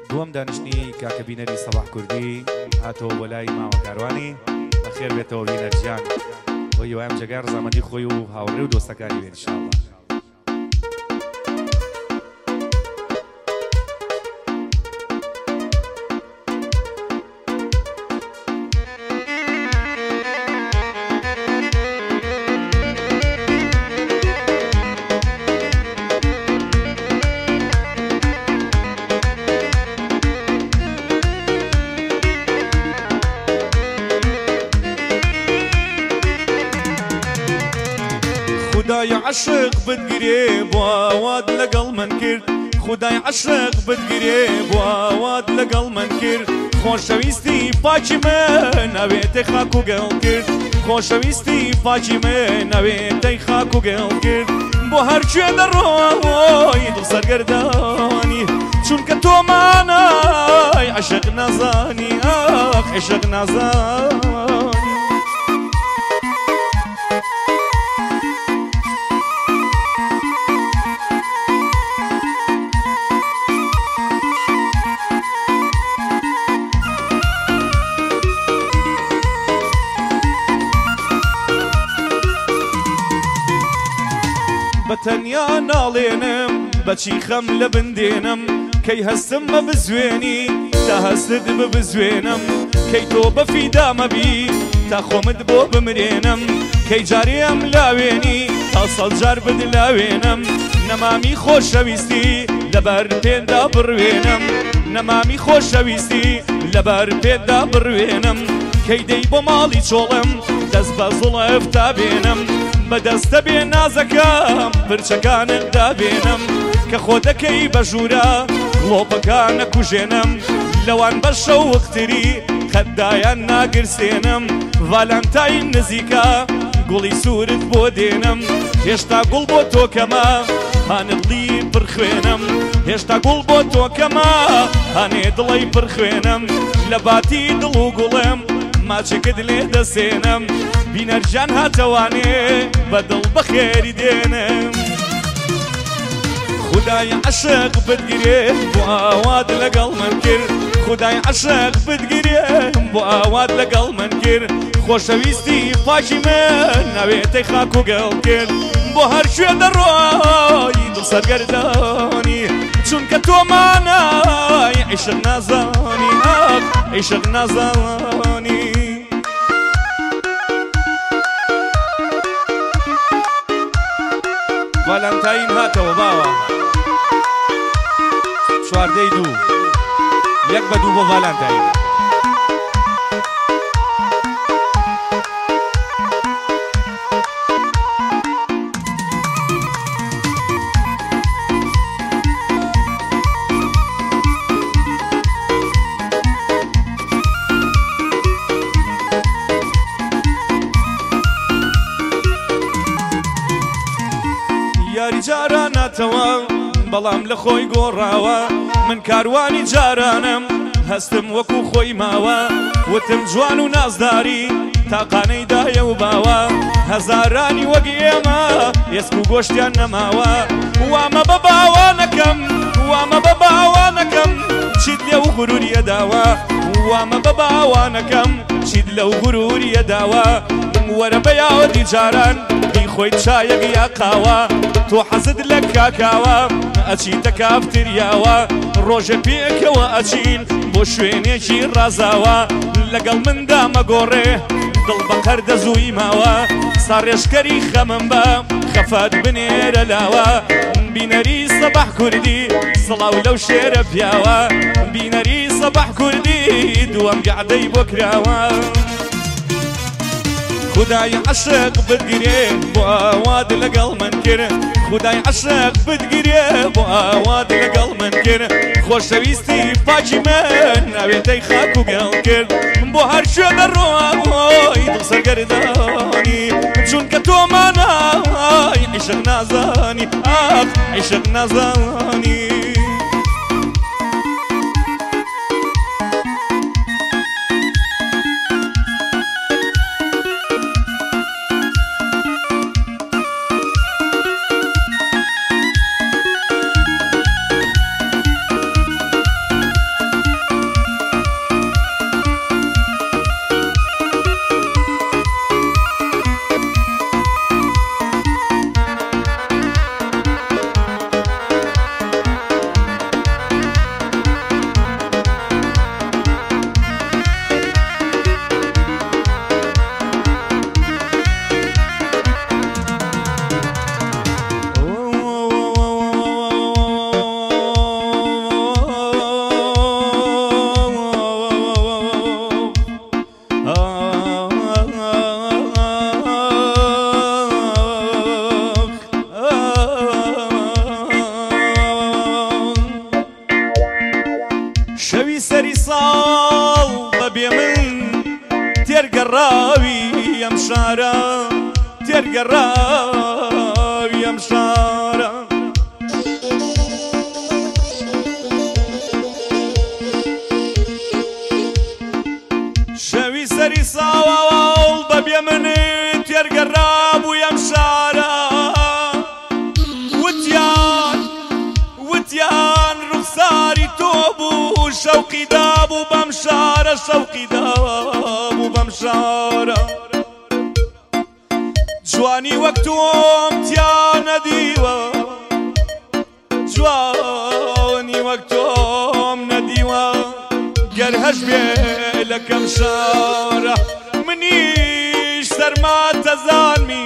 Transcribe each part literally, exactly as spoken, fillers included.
دووەم دانیشتنی کاکە بینەری سەباح کوردی هاتەوە بۆ لای ماوە کاروانی بەخێر بێتەوە بینەرجیان بۆ هیوایم جێگای ڕەزامەندی خۆی و هاوڕێ و دۆستەکانی بێت ئینشاءالله. خدای عشق بتگیری بو آواد لگل من کرد خدای عشق بتگیری بو آواد لگل من کرد خوشویستی پاچی من نویت خاک و گل کرد خوشویستی پاچی من نویت خاک و گل کرد بو هر چی در روی دل سرگردانی چون که تو معنای عشق نزانی آخ عشق نزانی. بەتەنیا ناڵێنم بەچی خەم لە بندێنم کەی هەستم مە بزوێنی تا هەستت ببزوێنم کەی تۆ بەفیدا مەبی تا خۆمت بۆ بمرێنم کەی جارێم لاوێنی تا سەڵ جار بدلاوێنم نەمامی خۆشەویستی لەبەر پێدا بڕوێنم نەمامی خۆشەویستی لەبەر پێدا بڕوێنم کەی دەی بۆ ماڵی چۆڵم دەست بە زوڵەف تا بێنم بەدەستە بێ نازەکەم پرچەکانت دابێنم کە خۆ دەکەی بە ژوورە گڵۆپەکان نەکوژێنم لەوان بە شەوقتری خەدایان ناگرسێنم ڤالەنتاین نزیکە گوڵی سوورت بۆ دێنم هێشتا گوڵ بۆ تۆ کەمە هانە دڵی پڕخوێنم هێشتا گوڵ بۆ تۆ کەمە هانێ دڵی پڕخوێنم لە باتی دڵ و گوڵم ماچەکەت لێ دەسێنم بینەرجان هاتەوانێ بەدڵ بەخێری دێنم خدای عشق بتگیرێ بۆ ئاوات لەگەڵ من کرد خدای عشق بتگیرێ بۆ ئاوات لەگەڵ من کرد خۆشەویستی پاکی من ناوێتەی خاک و گەڵ کرد بۆ هەر شوێ دەڕۆی دڵ سەرگەردانی چونکە تۆ مانای عیشق نازانی ئاخ عیشق نازانی. ڤالەنتاین هاتەوە باوە چواردەی دوو یەک بە دوو بۆ ڤالەنتاین. یاری جاراناتەوە بەڵام لە خۆی گۆڕاوە من کاروانی جارانم هەستم وەکو خۆی ماوە وتم جوان و نازداری تاقانەی دایە و باوە هەزارانی وەک ئێمە ئێسک و گۆشتیان نەماوە وامە بە باوانەکەم وامە بە باوانەکەم چیت لێو غروریە داوە وامە بە باوانەکەم چیت لەو غروریە داوە وەرە بە یاوەتی جاران خۆی چایەک یا قاوە تۆ حەزت لە کاکاوە ئەچیتە کافتریاوە ڕۆژە پێکەوە ئەچین بۆ شوێنێکی ڕازاوە لەگەڵ مندا مەگۆڕێ دڵ بە قەر دەزووی ماوە ساڕێشکەری خەمم بە خەفات بنێرە لاوە بینەری سەباح کوردی سڵاو لەو شێرە پیاوە بینەری سەباح کوردی دووەم گەعدەی بۆ کراوە خدای عشق بتگیرێ بۆ ئاوات لەگەڵ من کرد خدای عشق بتگیرێ بۆ ئاوات لەگەڵ من کرد خۆشەویستی پاکی من ناوێتەی خاک و گەڵ کرد بۆ هەر شوێ دەڕۆی دڵ سەرگەردانی چونکە تۆ مانای عیشق نازانی ئاخ عیشق نازانی. شارە تێرگەڕاوی ئەم شارە شەوی سەری ساواڵ بەبێ من تێرگەڕابووی ئەم شارە وتیان وتیان ڕوخساری تۆ بوو شەوقی دابوو بەم شارە شەوقی دابوو بەم شارە جوانی وەک تۆم تیا نەدیوە جوانی وەک تۆم نەدیوە گەر هەش بێ لەکەم شارە منیش سەرما تەزانمی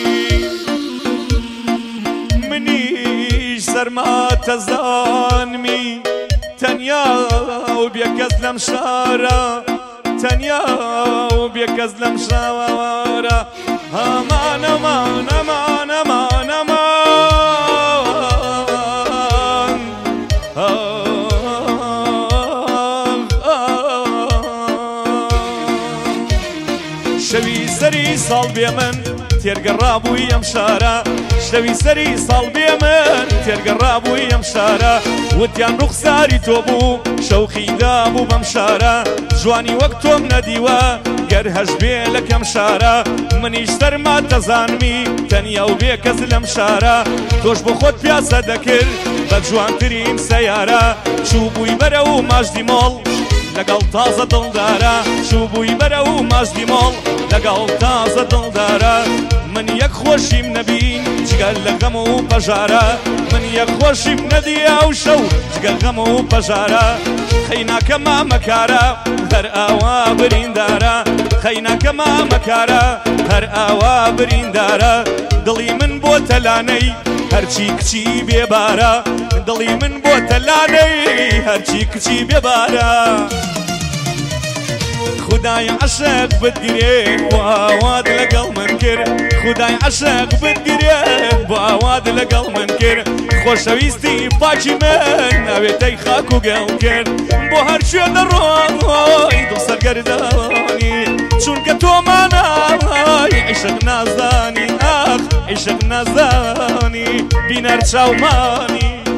منیش سەرما تەزانمی تەنیا و بێکەس لەم شارە تەنیا و بێکەس لەم شارە ئەمان ئەمان ئەمان ئەمان ئەمان شەوی سەری ساڵ بێ من تێرگەڕابووی ئەم شارە شەوی سەری ساڵ بێ من تێرگەڕابووی ئەم شارە وتیان ڕوخساری تۆ بوو شەوقی دابوو بەم شارە جوانی وەک تۆم نەدیوە گەر هەش بێ لەکەم شارە منیش سەرما دەزانمی تەنیا و بێ کەس لەم شارە تۆش بۆ خۆت پیاسە دەکرد بە جوانترین سەیارە چوو بووی بەرە و ماژدی مۆڵ لەگەڵ تازە دڵدارە چوو بووی بەرە و ماژدی مۆڵ لەگەڵ تازە دڵدارە من یەک خۆشیم نەبین جگەل لە غەم و پەژارە من یەک خۆشیم نەدیە و شەو جگەل غەم و پەژارە خەیناکە مامەکارە هەر ئاوا بریندارە خەیناکە مامەکارە هەر ئاوا بریندارە دڵی من بۆ تەلانەی هەرچی کچی بێبارە دڵی من بۆ تەلانەی هەرچی کچی بێبارە خدای عشق بتگرێ بۆ ئاوات لەگەڵ من کرد خدای عشق بتگرێ بۆ ئاوات لەگەڵ من کرد خۆشەویستی پاکی من ئەوێتەی خاک و گەڵ کرد بۆ هەر شوێ دەڕۆی دڵ سەرگەردانی چونکە تۆمانای عیشق نازانی ئاخ عیشق نازانی بینەر چاومانی